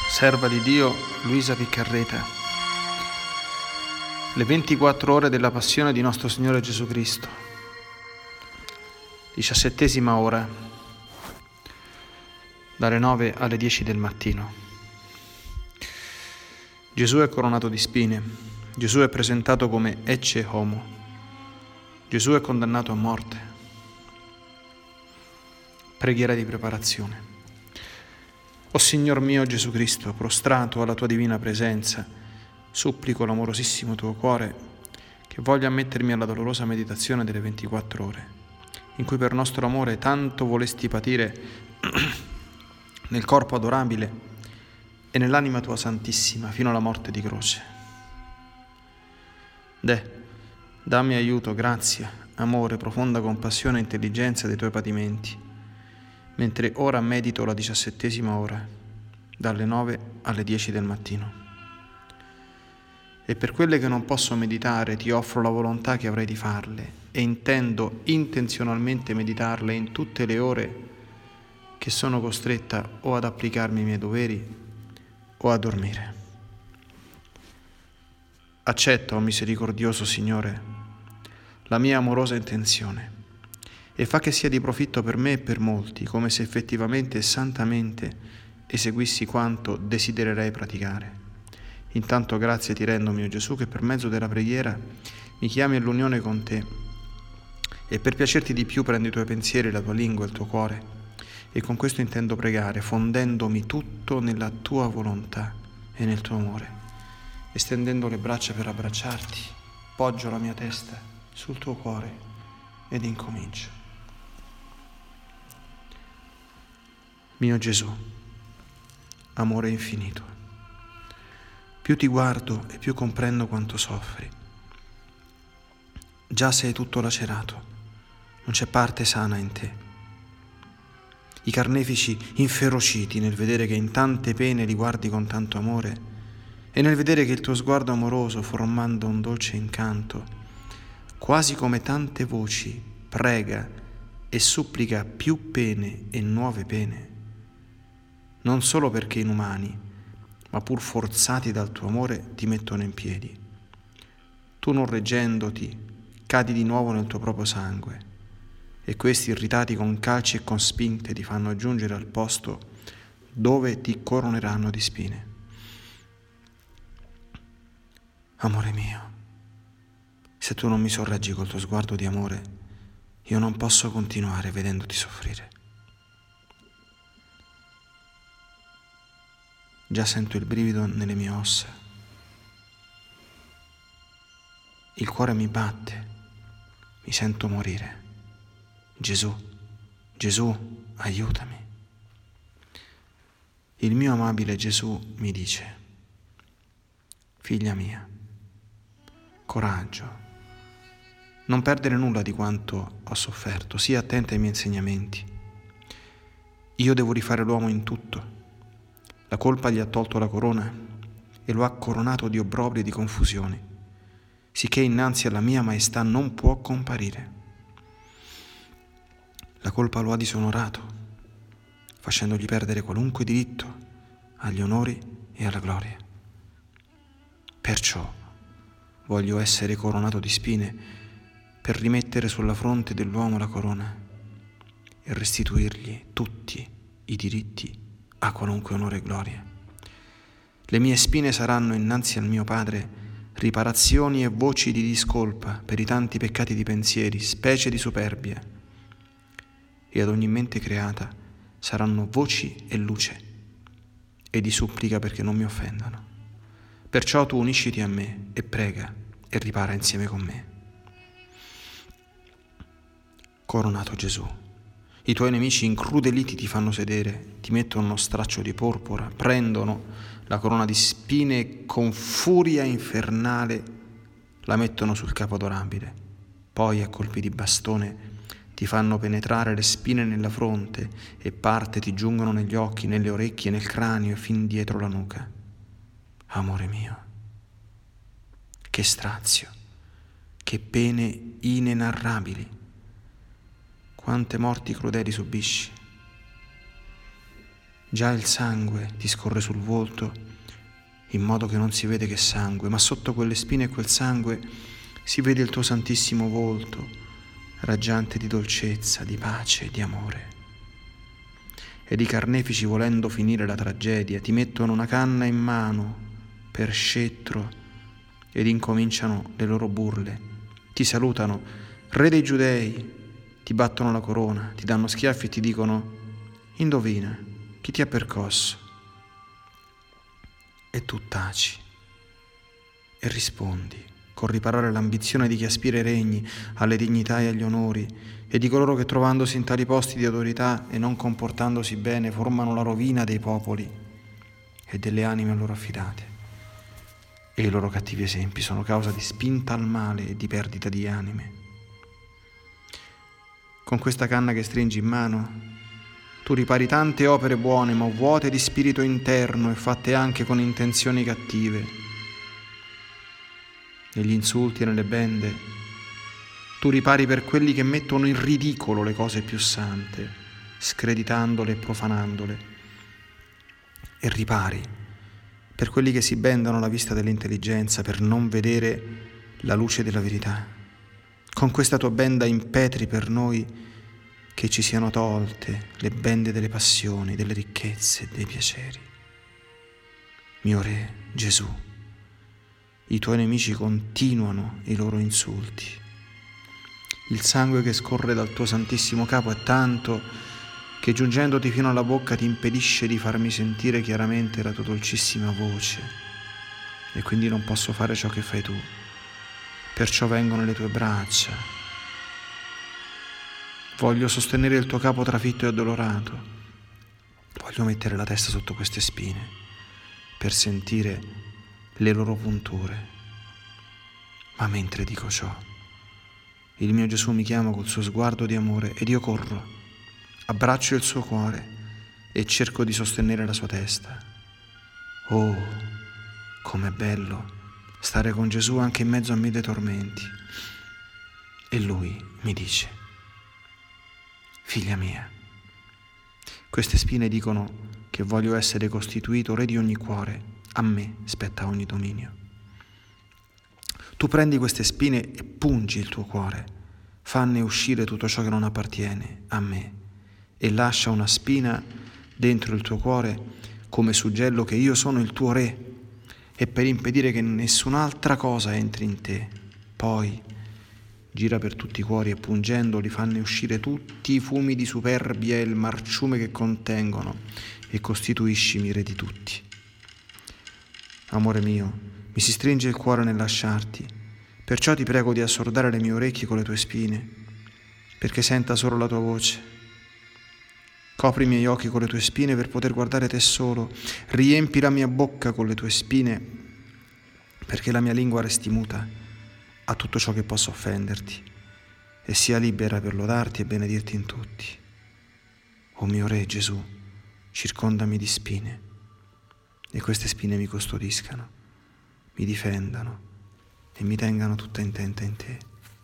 serva di Dio Luisa Piccarreta. Le 24 ore della passione di nostro Signore Gesù Cristo. 17ª ora, dalle 9 alle 10 del mattino. Gesù è coronato di spine. Gesù è presentato come ecce homo. Gesù è condannato a morte. Preghiera di preparazione. O Signor mio Gesù Cristo, prostrato alla tua divina presenza, supplico l'amorosissimo tuo cuore che voglia ammettermi alla dolorosa meditazione delle 24 ore, in cui per nostro amore tanto volesti patire nel corpo adorabile e nell'anima tua santissima fino alla morte di croce. Dammi aiuto, grazia, amore, profonda compassione e intelligenza dei tuoi patimenti, mentre ora medito la 17ª ora, dalle 9 alle 10 del mattino. E per quelle che non posso meditare ti offro la volontà che avrai di farle e intendo intenzionalmente meditarle in tutte le ore che sono costretta o ad applicarmi ai miei doveri o a dormire. Accetta, o misericordioso Signore, la mia amorosa intenzione e fa che sia di profitto per me e per molti, come se effettivamente e santamente eseguissi quanto desidererei praticare. Intanto grazie ti rendo, mio Gesù, che per mezzo della preghiera mi chiami all'unione con te e per piacerti di più prendo i tuoi pensieri, la tua lingua e il tuo cuore, e con questo intendo pregare, fondendomi tutto nella tua volontà e nel tuo amore. Estendendo le braccia per abbracciarti, poggio la mia testa sul tuo cuore ed incomincio. Mio Gesù, amore infinito, più ti guardo e più comprendo quanto soffri. Già sei tutto lacerato, non c'è parte sana in te. I carnefici inferociti nel vedere che in tante pene li guardi con tanto amore e nel vedere che il tuo sguardo amoroso, formando un dolce incanto, quasi come tante voci, prega e supplica più pene e nuove pene, non solo perché inumani, ma pur forzati dal tuo amore ti mettono in piedi. Tu, non reggendoti, cadi di nuovo nel tuo proprio sangue e questi, irritati con calci e con spinte, ti fanno giungere al posto dove ti coroneranno di spine. Amore mio, se tu non mi sorreggi col tuo sguardo di amore, io non posso continuare vedendoti soffrire. Già sento il brivido nelle mie ossa. Il cuore mi batte, mi sento morire. Gesù, Gesù, aiutami. Il mio amabile Gesù mi dice: figlia mia, coraggio, non perdere nulla di quanto ho sofferto, sii attenta ai miei insegnamenti. Io devo rifare l'uomo in tutto. La colpa gli ha tolto la corona e lo ha coronato di obbrobri e di confusioni, sicché innanzi alla mia maestà non può comparire. La colpa lo ha disonorato, facendogli perdere qualunque diritto agli onori e alla gloria. Perciò voglio essere coronato di spine per rimettere sulla fronte dell'uomo la corona e restituirgli tutti i diritti a qualunque onore e gloria. Le mie spine saranno innanzi al mio Padre riparazioni e voci di discolpa per i tanti peccati di pensieri, specie di superbia, e ad ogni mente creata saranno voci e luce e di supplica perché non mi offendano. Perciò tu unisciti a me e prega e ripara insieme con me. Coronato Gesù, i tuoi nemici incrudeliti ti fanno sedere, ti mettono uno straccio di porpora, prendono la corona di spine e con furia infernale la mettono sul capo adorabile. Poi a colpi di bastone ti fanno penetrare le spine nella fronte e parte ti giungono negli occhi, nelle orecchie, nel cranio e fin dietro la nuca. Amore mio, che strazio, che pene inenarrabili, quante morti crudeli subisci. Già il sangue ti scorre sul volto, in modo che non si vede che sangue, ma sotto quelle spine e quel sangue si vede il tuo santissimo volto, raggiante di dolcezza, di pace e di amore. Ed i carnefici, volendo finire la tragedia, ti mettono una canna in mano per scettro ed incominciano le loro burle. Ti salutano, re dei Giudei, ti battono la corona, ti danno schiaffi e ti dicono: indovina, chi ti ha percosso? E tu taci e rispondi con riparare l'ambizione di chi aspira ai regni, alle dignità e agli onori, e di coloro che, trovandosi in tali posti di autorità e non comportandosi bene, formano la rovina dei popoli e delle anime a loro affidate. E i loro cattivi esempi sono causa di spinta al male e di perdita di anime. Con questa canna che stringi in mano, tu ripari tante opere buone, ma vuote di spirito interno e fatte anche con intenzioni cattive. Negli insulti e nelle bende, tu ripari per quelli che mettono in ridicolo le cose più sante, screditandole e profanandole. E ripari per quelli che si bendano alla vista dell'intelligenza per non vedere la luce della verità. Con questa tua benda impetri per noi che ci siano tolte le bende delle passioni, delle ricchezze e dei piaceri. Mio Re Gesù, i tuoi nemici continuano i loro insulti. Il sangue che scorre dal tuo santissimo capo è tanto che, giungendoti fino alla bocca, ti impedisce di farmi sentire chiaramente la tua dolcissima voce, e quindi non posso fare ciò che fai tu. Perciò vengo nelle tue braccia. Voglio sostenere il tuo capo trafitto e addolorato. Voglio mettere la testa sotto queste spine per sentire le loro punture. Ma mentre dico ciò, il mio Gesù mi chiama col suo sguardo di amore ed io corro, abbraccio il suo cuore e cerco di sostenere la sua testa. Oh, com'è bello stare con Gesù anche in mezzo a mille tormenti. E lui mi dice: figlia mia, queste spine dicono che voglio essere costituito re di ogni cuore. A me spetta ogni dominio. Tu prendi queste spine e pungi il tuo cuore, fanne uscire tutto ciò che non appartiene a me e lascia una spina dentro il tuo cuore come suggello che io sono il tuo re, e per impedire che nessun'altra cosa entri in te. Poi gira per tutti i cuori e pungendoli fanne uscire tutti i fumi di superbia e il marciume che contengono, e costituiscimi re di tutti. Amore mio, mi si stringe il cuore nel lasciarti, perciò ti prego di assordare le mie orecchie con le tue spine, perché senta solo la tua voce. Copri i miei occhi con le tue spine per poter guardare te solo, riempi la mia bocca con le tue spine, perché la mia lingua resti muta a tutto ciò che possa offenderti, e sia libera per lodarti e benedirti in tutti. O mio Re Gesù, circondami di spine, e queste spine mi custodiscano, mi difendano e mi tengano tutta intenta in te.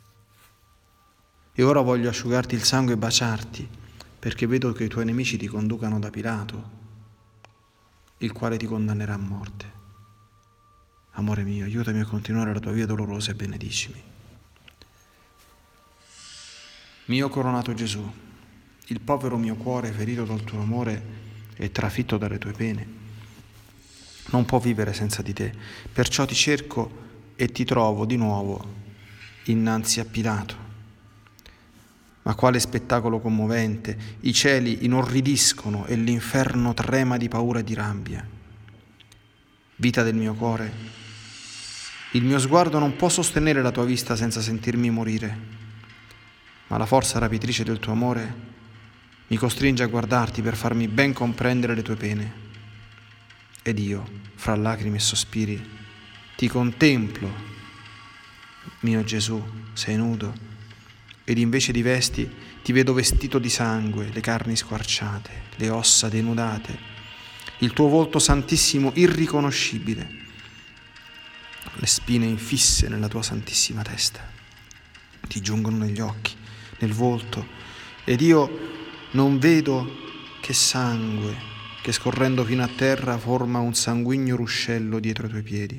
E ora voglio asciugarti il sangue e baciarti, perché vedo che i tuoi nemici ti conducano da Pilato, il quale ti condannerà a morte. Amore mio, aiutami a continuare la tua via dolorosa e benedicimi. Mio coronato Gesù, il povero mio cuore, ferito dal tuo amore e trafitto dalle tue pene, non può vivere senza di te, perciò ti cerco e ti trovo di nuovo innanzi a Pilato. Ma quale spettacolo commovente! I cieli inorridiscono e l'inferno trema di paura e di rabbia. Vita del mio cuore, il mio sguardo non può sostenere la tua vista senza sentirmi morire, ma la forza rapitrice del tuo amore mi costringe a guardarti per farmi ben comprendere le tue pene. Ed io, fra lacrime e sospiri, ti contemplo, mio Gesù, sei nudo, ed invece di vesti ti vedo vestito di sangue, le carni squarciate, le ossa denudate, il tuo volto santissimo irriconoscibile, le spine infisse nella tua santissima testa, ti giungono negli occhi, nel volto, ed io non vedo che sangue, che scorrendo fino a terra forma un sanguigno ruscello dietro i tuoi piedi.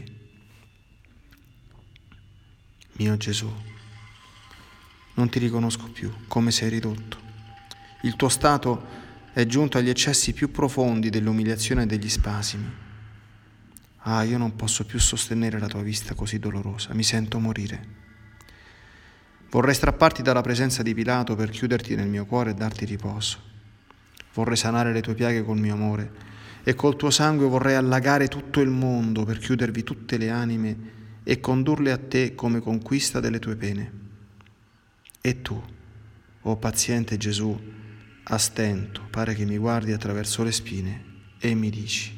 Mio Gesù, non ti riconosco più, come sei ridotto. Il tuo stato è giunto agli eccessi più profondi dell'umiliazione e degli spasimi. Ah, io non posso più sostenere la tua vista così dolorosa, mi sento morire. Vorrei strapparti dalla presenza di Pilato per chiuderti nel mio cuore e darti riposo. Vorrei sanare le tue piaghe col mio amore e col tuo sangue vorrei allagare tutto il mondo per chiudervi tutte le anime e condurle a te come conquista delle tue pene. E tu, o paziente Gesù, a stento, pare che mi guardi attraverso le spine e mi dici: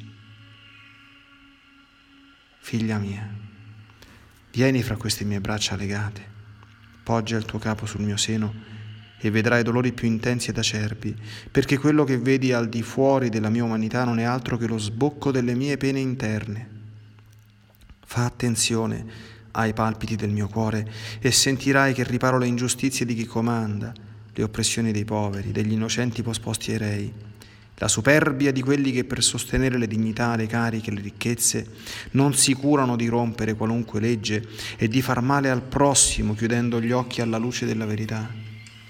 figlia mia, vieni fra queste mie braccia legate, poggia il tuo capo sul mio seno e vedrai dolori più intensi ed acerbi, perché quello che vedi al di fuori della mia umanità non è altro che lo sbocco delle mie pene interne. Fa attenzione ai palpiti del mio cuore e sentirai che riparo le ingiustizie di chi comanda, le oppressioni dei poveri, degli innocenti posposti ai rei, la superbia di quelli che per sostenere le dignità, le cariche, le ricchezze non si curano di rompere qualunque legge e di far male al prossimo chiudendo gli occhi alla luce della verità.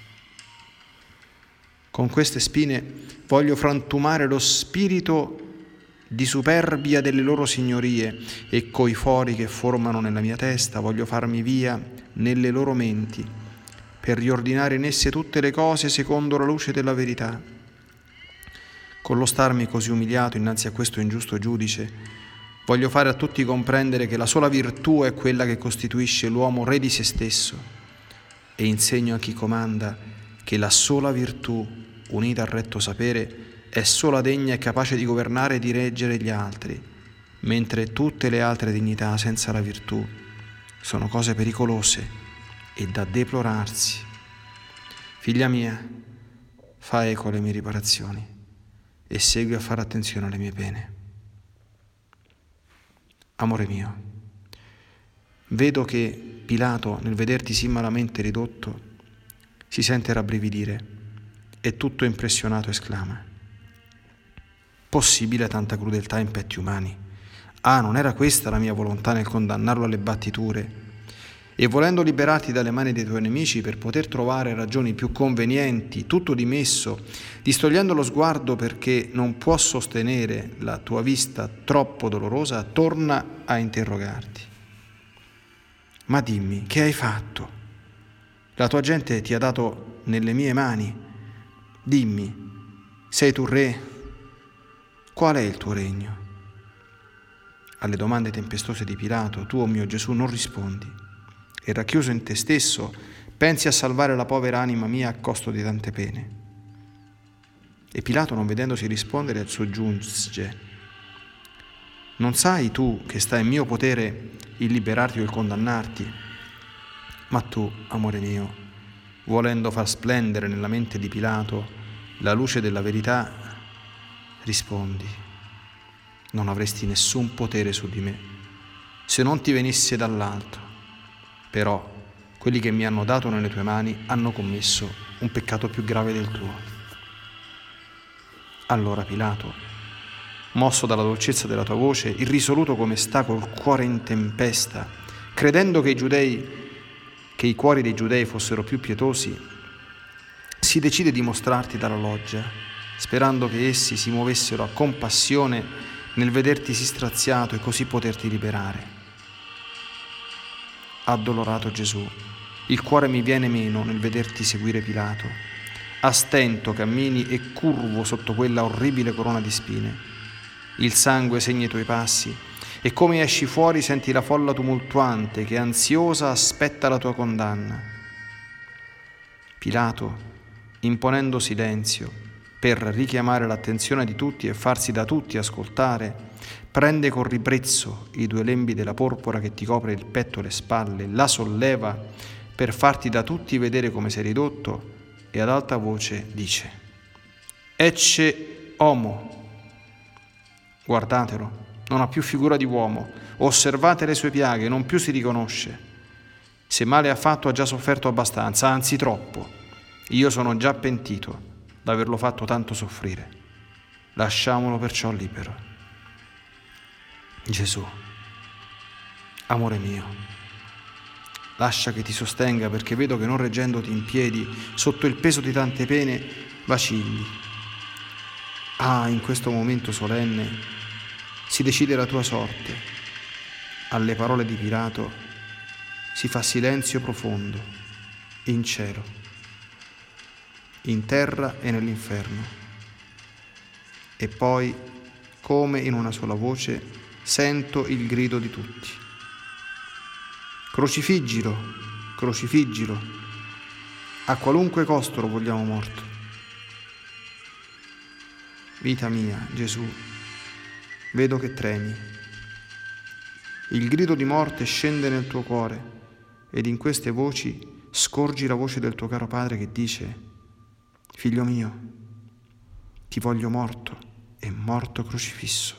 Con queste spine voglio frantumare lo spirito di superbia delle loro signorie e coi fori che formano nella mia testa voglio farmi via nelle loro menti per riordinare in esse tutte le cose secondo la luce della verità. Con lo starmi così umiliato innanzi a questo ingiusto giudice, voglio fare a tutti comprendere che la sola virtù è quella che costituisce l'uomo re di se stesso e insegno a chi comanda che la sola virtù, unita al retto sapere, è sola degna e capace di governare e di reggere gli altri, mentre tutte le altre dignità senza la virtù sono cose pericolose e da deplorarsi. Figlia mia, fa eco alle mie riparazioni e segui a fare attenzione alle mie pene. Amore mio, vedo che Pilato, nel vederti sì malamente ridotto, si sente rabbrividire e tutto impressionato esclama: possibile tanta crudeltà in petti umani? Ah, non era questa la mia volontà nel condannarlo alle battiture? E volendo liberarti dalle mani dei tuoi nemici per poter trovare ragioni più convenienti, tutto dimesso, distogliendo lo sguardo perché non può sostenere la tua vista troppo dolorosa, torna a interrogarti. Ma dimmi, che hai fatto? La tua gente ti ha dato nelle mie mani. Dimmi, sei tu re? Qual è il tuo regno? Alle domande tempestose di Pilato, tu, o mio Gesù, non rispondi e racchiuso in te stesso pensi a salvare la povera anima mia a costo di tante pene. E Pilato, non vedendosi rispondere, soggiunge: non sai tu che sta in mio potere il liberarti o il condannarti? Ma tu, amore mio, volendo far splendere nella mente di Pilato la luce della verità, rispondi: non avresti nessun potere su di me se non ti venisse dall'alto. Però quelli che mi hanno dato nelle tue mani hanno commesso un peccato più grave del tuo. Allora Pilato, mosso dalla dolcezza della tua voce, irrisoluto come sta col cuore in tempesta, credendo che i cuori dei giudei fossero più pietosi, si decide di mostrarti dalla loggia, sperando che essi si muovessero a compassione nel vederti sì straziato e così poterti liberare. Addolorato Gesù, il cuore mi viene meno nel vederti seguire Pilato. A stento cammini e curvo sotto quella orribile corona di spine. Il sangue segna i tuoi passi e come esci fuori senti la folla tumultuante che ansiosa aspetta la tua condanna. Pilato, imponendo silenzio per richiamare l'attenzione di tutti e farsi da tutti ascoltare, prende con ribrezzo i due lembi della porpora che ti copre il petto e le spalle, la solleva per farti da tutti vedere come sei ridotto e ad alta voce dice: Ecce homo. Guardatelo, non ha più figura di uomo, osservate le sue piaghe, non più si riconosce. Se male ha fatto ha già sofferto abbastanza, anzi troppo. Io sono già pentito d'averlo fatto tanto soffrire. lasciamolo perciò libero. Gesù, amore mio, lascia che ti sostenga, perché vedo che non reggendoti in piedi sotto il peso di tante pene vacilli. In questo momento solenne si decide la tua sorte. Alle parole di Pilato si fa silenzio profondo, in cielo, in terra e nell'inferno. E poi, come in una sola voce, sento il grido di tutti: crocifiggilo, crocifiggilo, a qualunque costo lo vogliamo morto. Vita mia, Gesù, vedo che tremi. Il grido di morte scende nel tuo cuore ed in queste voci scorgi la voce del tuo caro Padre che dice: figlio mio, ti voglio morto e morto crocifisso.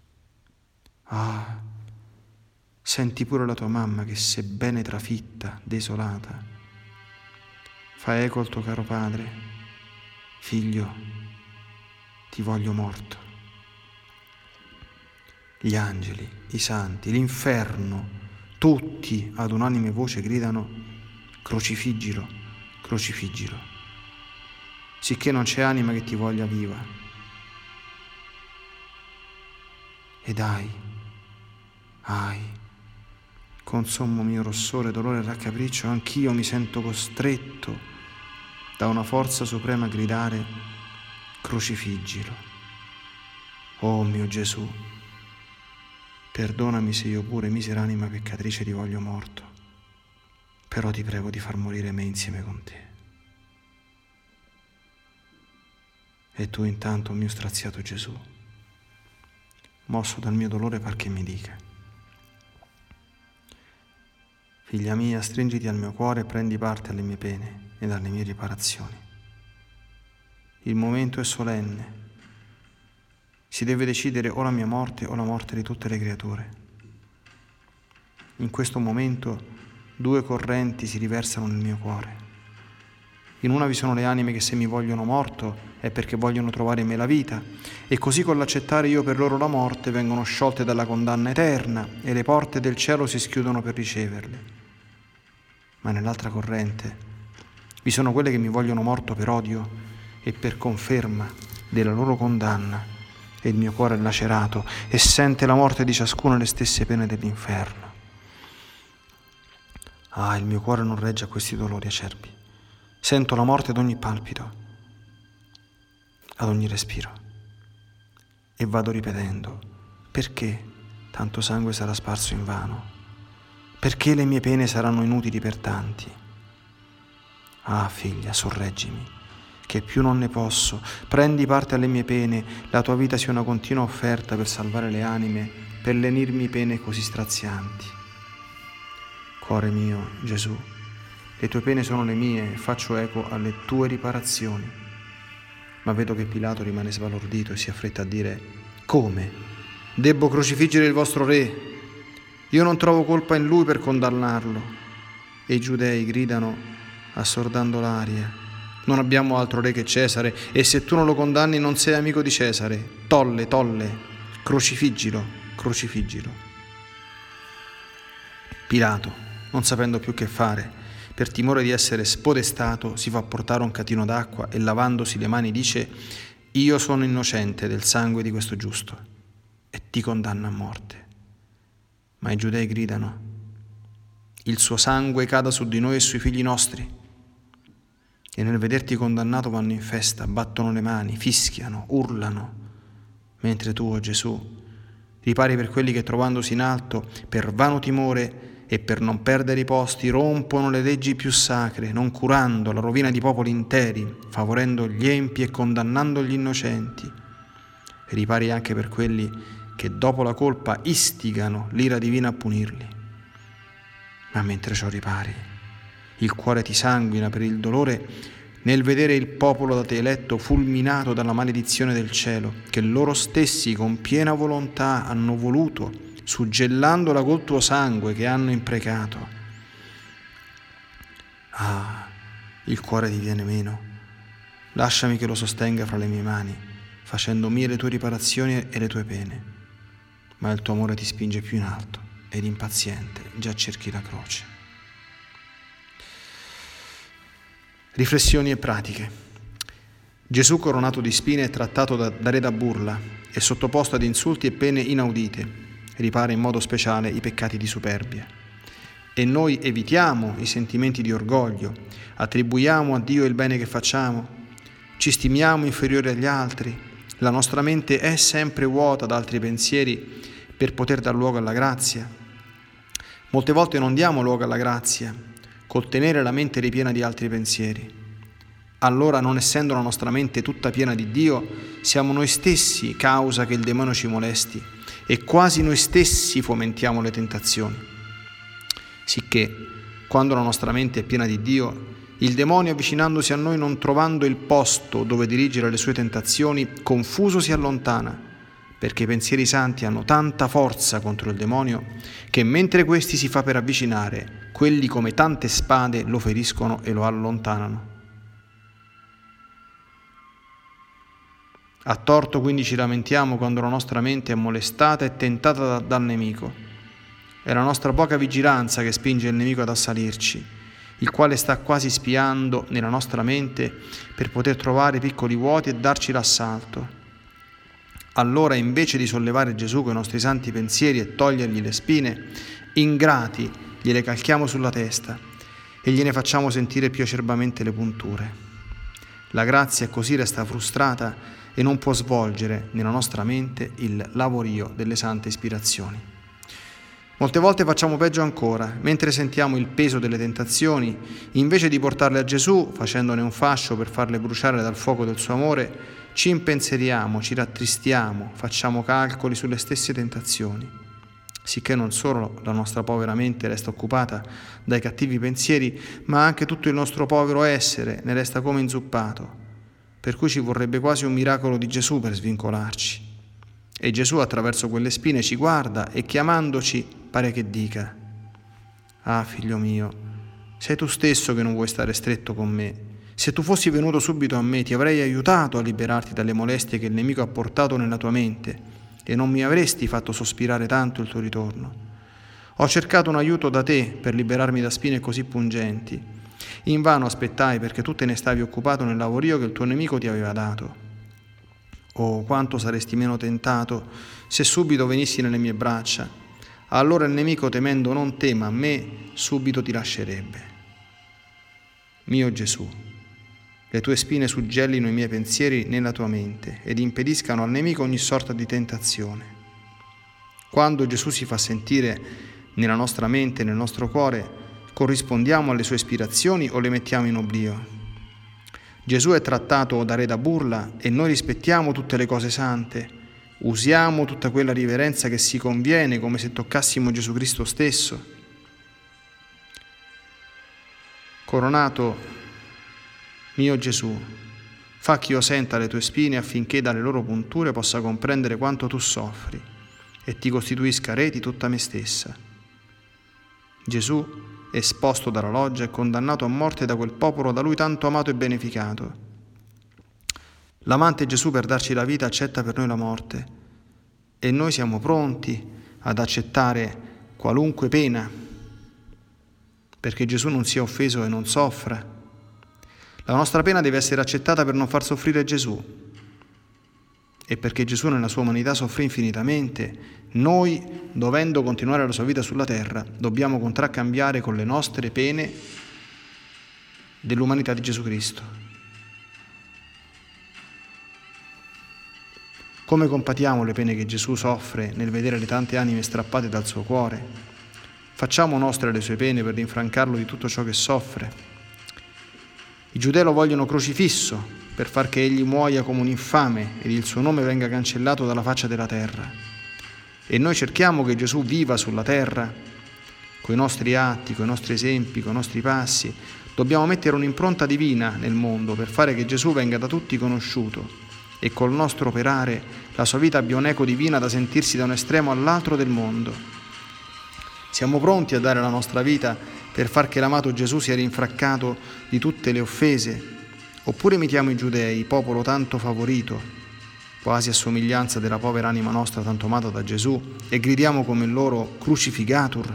Senti pure la tua mamma che, sebbene trafitta, desolata, fa eco al tuo caro Padre: figlio, ti voglio morto. Gli angeli, i santi, l'inferno, tutti ad unanime voce gridano: crocifiggilo, crocifiggilo, sicché non c'è anima che ti voglia viva. Ed ahi, con sommo mio rossore, dolore e raccapriccio, anch'io mi sento costretto da una forza suprema a gridare: crocifiggilo. Oh mio Gesù, perdonami se io pure, misera anima peccatrice, ti voglio morto, però ti prego di far morire me insieme con te. E tu intanto, mio straziato Gesù, mosso dal mio dolore, par che mi dica: figlia mia, stringiti al mio cuore e prendi parte alle mie pene ed alle mie riparazioni. Il momento è solenne. Si deve decidere o la mia morte o la morte di tutte le creature. In questo momento 2 correnti si riversano nel mio cuore. In una vi sono le anime che, se mi vogliono morto, è perché vogliono trovare in me la vita, e così con l'accettare io per loro la morte vengono sciolte dalla condanna eterna e le porte del cielo si schiudono per riceverle. Ma nell'altra corrente vi sono quelle che mi vogliono morto per odio e per conferma della loro condanna, e il mio cuore è lacerato e sente la morte di ciascuno le stesse pene dell'inferno. Il mio cuore non regge a questi dolori acerbi. Sento la morte ad ogni palpito, ad ogni respiro, e vado ripetendo: perché tanto sangue sarà sparso invano? Perché le mie pene saranno inutili per tanti? Figlia, sorreggimi, che più non ne posso. Prendi parte alle mie pene, la tua vita sia una continua offerta per salvare le anime, per lenirmi pene così strazianti. Cuore mio, Gesù, le tue pene sono le mie e faccio eco alle tue riparazioni. Ma vedo che Pilato rimane sbalordito e si affretta a dire: come? Debbo crocifiggere il vostro re? Io non trovo colpa in lui per condannarlo. E i giudei gridano, assordando l'aria: non abbiamo altro re che Cesare, e se tu non lo condanni non sei amico di Cesare. Tolle, crocifiggilo, crocifiggilo. Pilato, non sapendo più che fare, per timore di essere spodestato, si fa portare un catino d'acqua e, lavandosi le mani, dice: io sono innocente del sangue di questo giusto, e ti condanna a morte. Ma i giudei gridano: il suo sangue cada su di noi e sui figli nostri. E nel vederti condannato vanno in festa, battono le mani, fischiano, urlano, mentre tu, oh Gesù, ripari per quelli che, trovandosi in alto, per vano timore e per non perdere i posti, rompono le leggi più sacre, non curando la rovina di popoli interi, favorendo gli empi e condannando gli innocenti. E ripari anche per quelli che dopo la colpa istigano l'ira divina a punirli. Ma mentre ciò ripari, il cuore ti sanguina per il dolore nel vedere il popolo da te eletto fulminato dalla maledizione del cielo, che loro stessi con piena volontà hanno voluto, suggellandola col tuo sangue che hanno imprecato. Il cuore ti viene meno. Lasciami che lo sostenga fra le mie mani. facendo mie le tue riparazioni e le tue pene, ma il tuo amore ti spinge più in alto ed impaziente già cerchi la croce. Riflessioni e pratiche. Gesù, coronato di spine e trattato da re da burla e sottoposto ad insulti e pene inaudite, ripara in modo speciale i peccati di superbia. E noi evitiamo i sentimenti di orgoglio, attribuiamo a Dio il bene che facciamo, ci stimiamo inferiori agli altri, la nostra mente è sempre vuota da altri pensieri per poter dar luogo alla grazia. Molte volte non diamo luogo alla grazia, col tenere la mente ripiena di altri pensieri. Allora, non essendo la nostra mente tutta piena di Dio, siamo noi stessi causa che il demonio ci molesti e quasi noi stessi fomentiamo le tentazioni. Sicché, quando la nostra mente è piena di Dio, il demonio, avvicinandosi a noi non trovando il posto dove dirigere le sue tentazioni, confuso si allontana, perché i pensieri santi hanno tanta forza contro il demonio che mentre questi si fa per avvicinare, quelli come tante spade lo feriscono e lo allontanano. A torto quindi ci lamentiamo quando la nostra mente è molestata e tentata dal nemico. È la nostra poca vigilanza che spinge il nemico ad assalirci, il quale sta quasi spiando nella nostra mente per poter trovare piccoli vuoti e darci l'assalto. Allora, invece di sollevare Gesù con i nostri santi pensieri e togliergli le spine, ingrati gliele calchiamo sulla testa e gliene facciamo sentire più acerbamente le punture. La grazia così resta frustrata e non può svolgere nella nostra mente il lavorio delle sante ispirazioni. Molte volte facciamo peggio ancora, mentre sentiamo il peso delle tentazioni, invece di portarle a Gesù, facendone un fascio per farle bruciare dal fuoco del suo amore, ci impensieriamo, ci rattristiamo, facciamo calcoli sulle stesse tentazioni, sicché non solo la nostra povera mente resta occupata dai cattivi pensieri, ma anche tutto il nostro povero essere ne resta come inzuppato, per cui ci vorrebbe quasi un miracolo di Gesù per svincolarci. E Gesù attraverso quelle spine ci guarda e chiamandoci pare che dica: «Ah, figlio mio, sei tu stesso che non vuoi stare stretto con me. Se tu fossi venuto subito a me, ti avrei aiutato a liberarti dalle molestie che il nemico ha portato nella tua mente e non mi avresti fatto sospirare tanto il tuo ritorno. Ho cercato un aiuto da te per liberarmi da spine così pungenti. Invano aspettai perché tu te ne stavi occupato nel lavorio che il tuo nemico ti aveva dato. Oh, quanto saresti meno tentato se subito venissi nelle mie braccia. Allora il nemico, temendo non te ma me, subito ti lascerebbe. Mio Gesù, le tue spine suggellino i miei pensieri nella tua mente ed impediscano al nemico ogni sorta di tentazione. Quando Gesù si fa sentire nella nostra mente e nel nostro cuore, corrispondiamo alle sue ispirazioni o le mettiamo in oblio? Gesù è trattato da re da burla e noi rispettiamo tutte le cose sante, usiamo tutta quella riverenza che si conviene come se toccassimo Gesù Cristo stesso. Coronato mio Gesù, fa che io senta le tue spine affinché dalle loro punture possa comprendere quanto tu soffri e ti costituisca re di tutta me stessa. Gesù, esposto dalla loggia e condannato a morte da quel popolo da lui tanto amato e beneficato. L'amante Gesù, per darci la vita, accetta per noi la morte e noi siamo pronti ad accettare qualunque pena perché Gesù non sia offeso e non soffra. La nostra pena deve essere accettata per non far soffrire Gesù e perché Gesù nella sua umanità soffrì infinitamente, noi, dovendo continuare la sua vita sulla terra, dobbiamo contraccambiare con le nostre pene dell'umanità di Gesù Cristo. Come compatiamo le pene che Gesù soffre nel vedere le tante anime strappate dal suo cuore? Facciamo nostre le sue pene per rinfrancarlo di tutto ciò che soffre. I giudei lo vogliono crocifisso per far che egli muoia come un infame ed il suo nome venga cancellato dalla faccia della terra. E noi cerchiamo che Gesù viva sulla terra, coi nostri atti, coi nostri esempi, coi nostri passi. Dobbiamo mettere un'impronta divina nel mondo per fare che Gesù venga da tutti conosciuto e col nostro operare la sua vita abbia un'eco divina da sentirsi da un estremo all'altro del mondo. Siamo pronti a dare la nostra vita per far che l'amato Gesù sia rinfrancato di tutte le offese, oppure imitiamo i giudei, popolo tanto favorito, quasi a somiglianza della povera anima nostra tanto amata da Gesù, e gridiamo come loro: crucifigatur.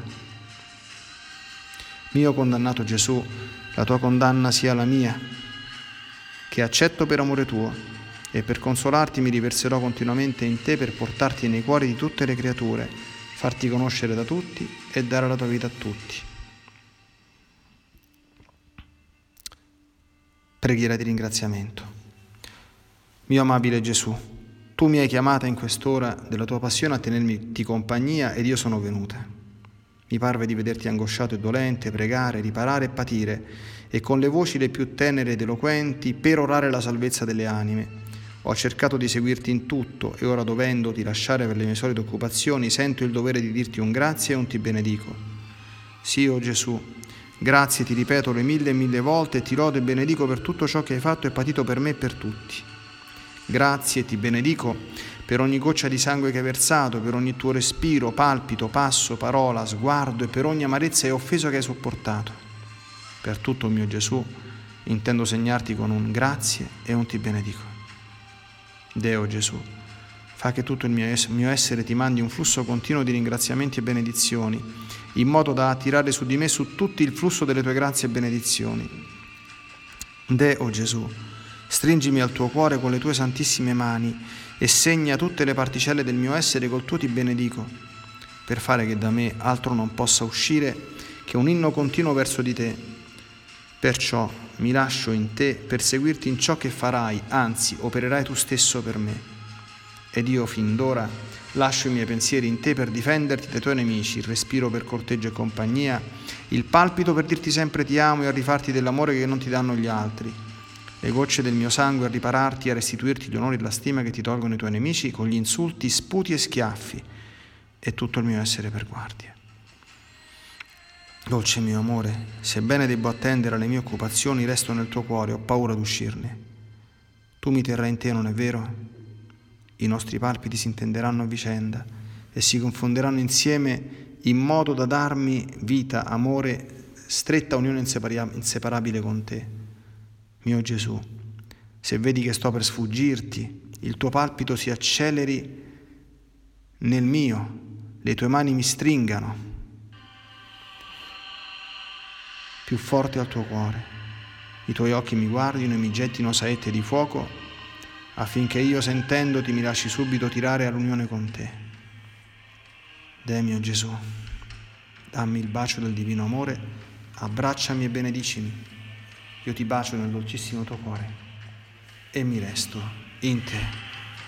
Mio condannato Gesù, la tua condanna sia la mia, che accetto per amore tuo, e per consolarti mi riverserò continuamente in te, per portarti nei cuori di tutte le creature, farti conoscere da tutti e dare la tua vita a tutti. Preghiera di ringraziamento. Mio amabile Gesù, tu mi hai chiamata in quest'ora della tua passione a tenermi compagnia ed io sono venuta. Mi parve di vederti angosciato e dolente, pregare, riparare e patire, e con le voci le più tenere ed eloquenti perorare la salvezza delle anime. Ho cercato di seguirti in tutto e ora, dovendoti lasciare per le mie solite occupazioni, sento il dovere di dirti un grazie e un ti benedico. Sì, o Gesù, grazie ti ripeto le mille e mille volte, e ti lodo e benedico per tutto ciò che hai fatto e patito per me e per tutti. Grazie e ti benedico per ogni goccia di sangue che hai versato, per ogni tuo respiro, palpito, passo, parola, sguardo, e per ogni amarezza e offesa che hai sopportato. Per tutto, mio Gesù, intendo segnarti con un grazie e un ti benedico. Deo Gesù, fa che tutto il mio essere ti mandi un flusso continuo di ringraziamenti e benedizioni, in modo da attirare su di me su tutti il flusso delle tue grazie e benedizioni. Deo Gesù, stringimi al tuo cuore con le tue santissime mani e segna tutte le particelle del mio essere col tuo ti benedico, per fare che da me altro non possa uscire che un inno continuo verso di te. Perciò mi lascio in te per seguirti in ciò che farai, anzi opererai tu stesso per me. Ed io fin d'ora lascio i miei pensieri in te per difenderti dai tuoi nemici, il respiro per corteggio e compagnia, il palpito per dirti sempre ti amo e a rifarti dell'amore che non ti danno gli altri, le gocce del mio sangue a ripararti e a restituirti gli onori e la stima che ti tolgono i tuoi nemici con gli insulti, sputi e schiaffi, e tutto il mio essere per guardia. Dolce mio amore, sebbene debbo attendere alle mie occupazioni, resto nel tuo cuore, ho paura d'uscirne. Tu mi terrai in te, non è vero? I nostri palpiti si intenderanno a vicenda e si confonderanno insieme in modo da darmi vita, amore, stretta unione inseparabile con te. Mio Gesù, se vedi che sto per sfuggirti, il tuo palpito si acceleri nel mio, le tue mani mi stringano più forte al tuo cuore, i tuoi occhi mi guardino e mi gettino saette di fuoco, affinché io, sentendoti, mi lasci subito tirare all'unione con te. Deh mio Gesù, dammi il bacio del divino amore, abbracciami e benedicimi. Io ti bacio nel dolcissimo tuo cuore e mi resto in te.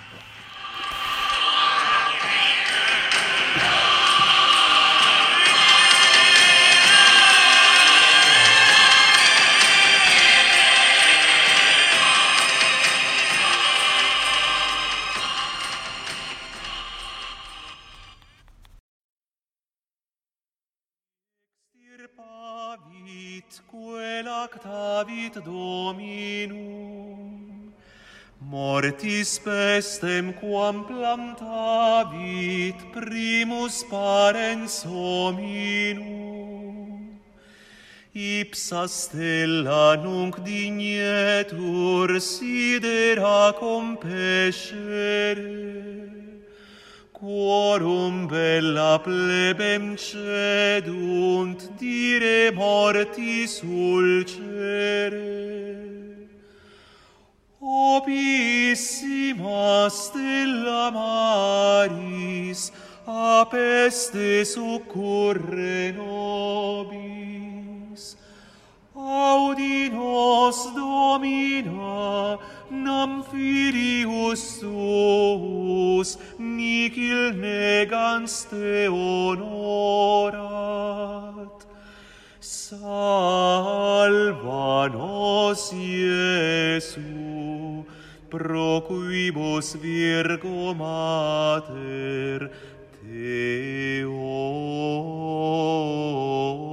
Quel actavit Dominum, mortis pestem quam plantavit primus parens hominum. Ipsa stella nunc dignetur sidera compescere, quorum bella plebem cedunt dire mortis ulcere. Opissima stella maris, a peste succurre nobis. Audi nos, Domina, nam filius tuus, nicil negans te honorat. Salva nos, Iesu, pro quibus Virgo Mater te